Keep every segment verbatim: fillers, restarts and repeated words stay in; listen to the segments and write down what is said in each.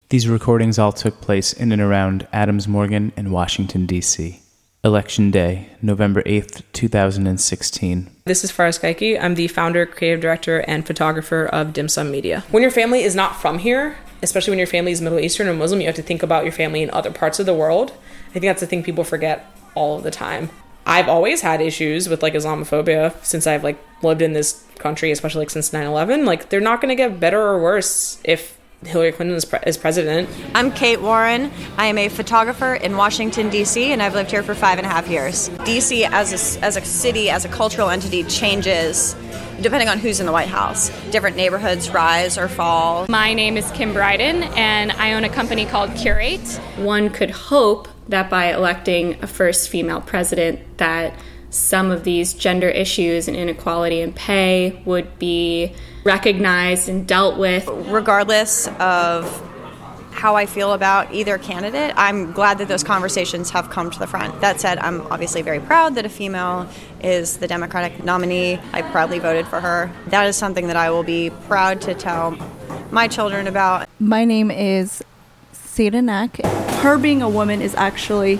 These recordings all took place in and around Adams Morgan and Washington, D C Election Day, November eighth, two thousand sixteen. This is Faraz Kaiki. I'm the founder, creative director, and photographer of Dim Sum Media. When your family is not from here, especially when your family is Middle Eastern or Muslim, you have to think about your family in other parts of the world. I think that's the thing people forget all of the time. I've always had issues with like Islamophobia since I've like lived in this country, especially like since nine eleven. Like they're not going to get better or worse if Hillary Clinton is, pre- is president. I'm Kate Warren. I am a photographer in Washington, D C, and I've lived here for five and a half years. D C as a, as a city, as a cultural entity, changes depending on who's in the White House. Different neighborhoods rise or fall. My name is Kim Bryden, and I own a company called Curate. One could hope that by electing a first female president that some of these gender issues and inequality in pay would be recognized and dealt with. Regardless of how I feel about either candidate, I'm glad that those conversations have come to the front. That said, I'm obviously very proud that a female is the Democratic nominee. I proudly voted for her. That is something that I will be proud to tell my children about. My name is Seda Nak. Her being a woman is actually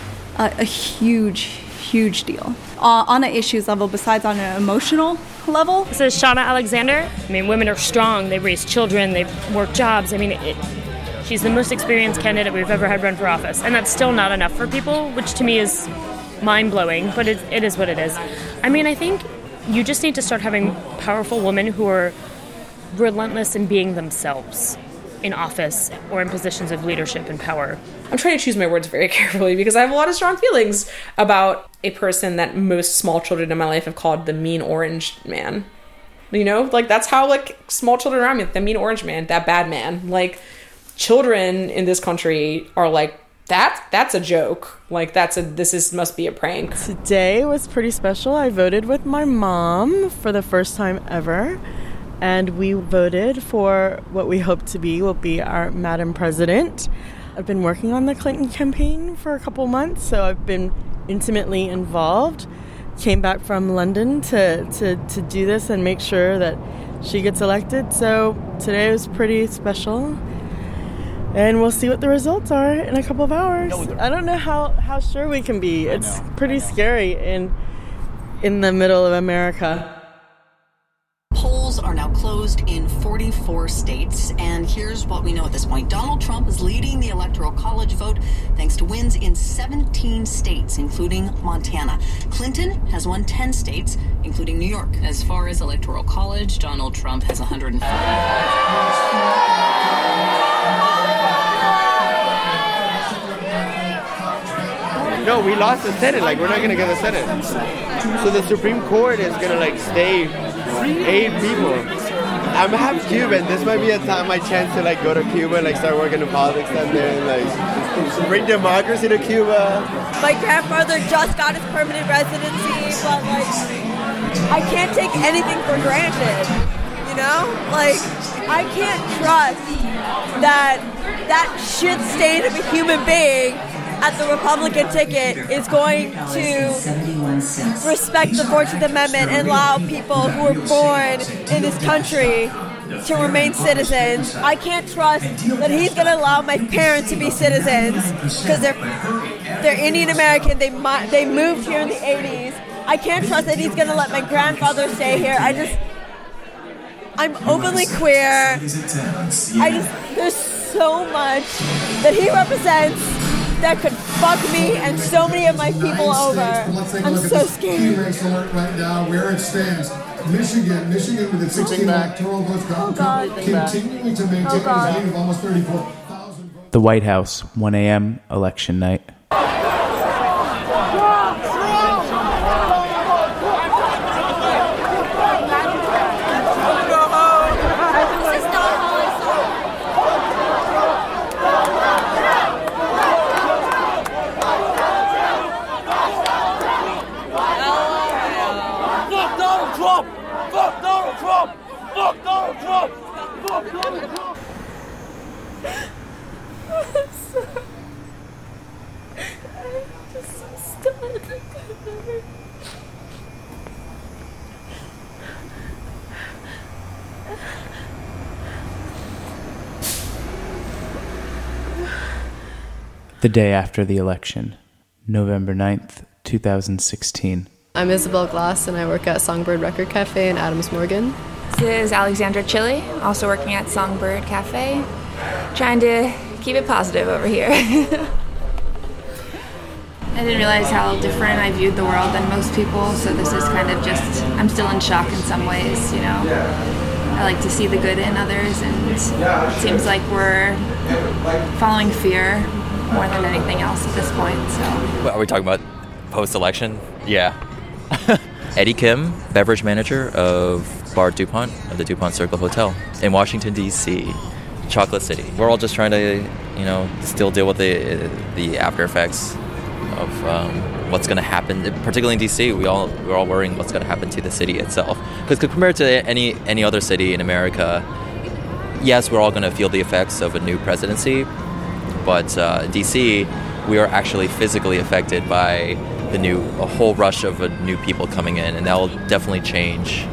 a, a huge, huge deal. Uh, on an issues level, besides on an emotional level. This is Shauna Alexander. I mean, women are strong. They raise children. They work jobs. I mean, it, she's the most experienced candidate we've ever had run for office. And that's still not enough for people, which to me is mind-blowing, but it, it is what it is. I mean, I think you just need to start having powerful women who are relentless in being themselves in office or in positions of leadership and power. I'm trying to choose my words very carefully because I have a lot of strong feelings about a person that most small children in my life have called the mean orange man. You know, like that's how like small children around me, the mean orange man, that bad man. Like children in this country are like, that that's a joke. Like that's a, this is must be a prank. Today was pretty special. I voted with my mom for the first time ever. And we voted for what we hope to be will be our Madam President. I've been working on the Clinton campaign for a couple months, so I've been intimately involved. Came back from London to, to, to do this and make sure that she gets elected. So today was pretty special. And we'll see what the results are in a couple of hours. I don't know how, how sure we can be. It's pretty scary in in the middle of America. Polls are now closed in forty-four states, and here's what we know at this point. Donald Trump is leading the Electoral College vote thanks to wins in seventeen states, including Montana. Clinton has won ten states, including New York. As far as Electoral College, Donald Trump has one hundred five. No, we lost the Senate. Like, we're not going to get the Senate. So the Supreme Court is going to, like, stay eight people. I'm half Cuban. This might be a time, my chance to, like, go to Cuba and, like, start working in politics down there and, like, bring democracy to Cuba. My grandfather just got his permanent residency, but, like, I can't take anything for granted, you know? Like, I can't trust that that shit-stain of a human being at the Republican ticket is going to respect the fourteenth Amendment and allow people who are born in this country to remain citizens. I can't trust that he's going to allow my parents to be citizens because they're they're Indian American. They they moved here in the eighties. I can't trust that he's going to let my grandfather stay here. I just I'm openly queer. I just there's so much that he represents that could fuck me and so many of my people over. I'm so scared. Right now, where it stands, Michigan, Michigan with its sixteen electoral votes, Donald Trump continuing to maintain his lead of almost thirty-four thousand votes. The White House, one a.m. election night. The day after the election, November ninth, two thousand sixteen. I'm Isabel Glass, and I work at Songbird Record Cafe in Adams Morgan. This is Alexandra Chili, also working at Songbird Cafe, trying to keep it positive over here. I didn't realize how different I viewed the world than most people, so this is kind of just, I'm still in shock in some ways, you know. I like to see the good in others, and it seems like we're following fear more than anything else at this point, so. Are we talking about post-election? Yeah. Eddie Kim, beverage manager of Bar DuPont of the DuPont Circle Hotel in Washington, D C, Chocolate City. We're all just trying to, you know, still deal with the the after effects of um, what's going to happen, particularly in D C. We all we're all worrying what's going to happen to the city itself. Because compared to any any other city in America, yes, we're all going to feel the effects of a new presidency, but uh, D C, we are actually physically affected by the new a whole rush of uh, new people coming in, and that will definitely change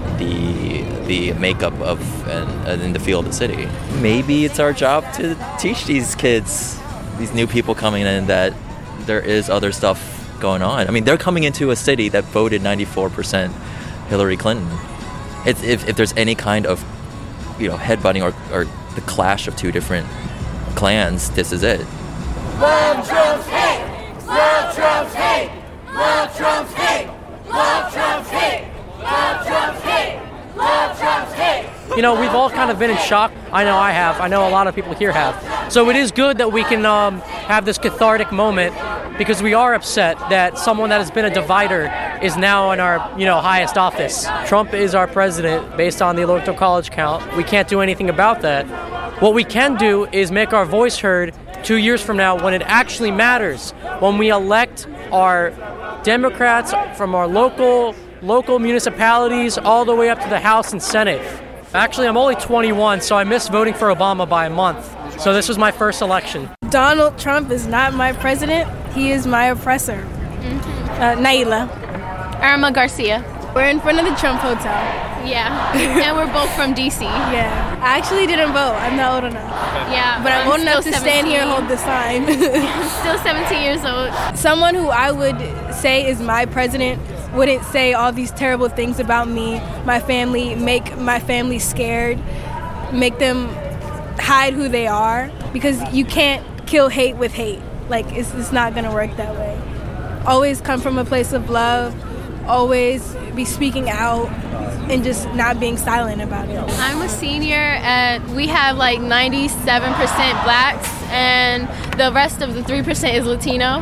the the makeup of and in the feel of the city. Maybe it's our job to teach these kids, these new people coming in, that there is other stuff going on. I mean, they're coming into a city that voted ninety-four percent Hillary Clinton. It's, if if there's any kind of, you know, headbutting or or the clash of two different clans, this is it. Love Trump's hate! Love Trump's hate! Love Trump's hate! Love Trump's hate! Love Trump's hate! Love Trump's hate! You know, we've all kind of been in shock. I know I have. I know a lot of people here have. So it is good that we can um, have this cathartic moment, because we are upset that someone that has been a divider is now in our, you know, highest office. Trump is our president based on the Electoral College count. We can't do anything about that. What we can do is make our voice heard two years from now when it actually matters, when we elect our Democrats from our local local municipalities all the way up to the House and Senate. Actually, I'm only twenty-one, so I missed voting for Obama by a month. So this was my first election. Donald Trump is not my president. He is my oppressor. Mm-hmm. Uh, Naila. Irma Garcia. We're in front of the Trump Hotel. Yeah, and we're both from D C. Yeah, I actually didn't vote. I'm not old enough. Yeah, but I'm, I'm old enough to stand here and hold the sign. Still seventeen years old. Someone who I would say is my president wouldn't say all these terrible things about me, my family, make my family scared, make them hide who they are, because you can't kill hate with hate. Like, it's, it's not gonna work that way. Always come from a place of love, always be speaking out, and just not being silent about it. I'm a senior, and we have like ninety-seven percent blacks, and the rest of the three percent is Latino.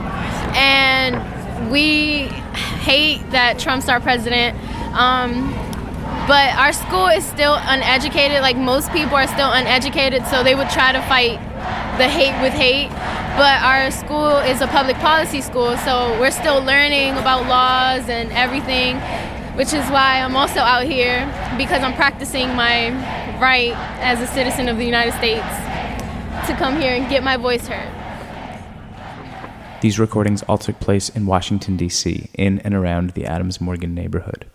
And we hate that Trump's our president. Um, but our school is still uneducated. Like, most people are still uneducated, so they would try to fight the hate with hate. But our school is a public policy school, so we're still learning about laws and everything, which is why I'm also out here, because I'm practicing my right as a citizen of the United States to come here and get my voice heard. These recordings all took place in Washington, D C, in and around the Adams Morgan neighborhood.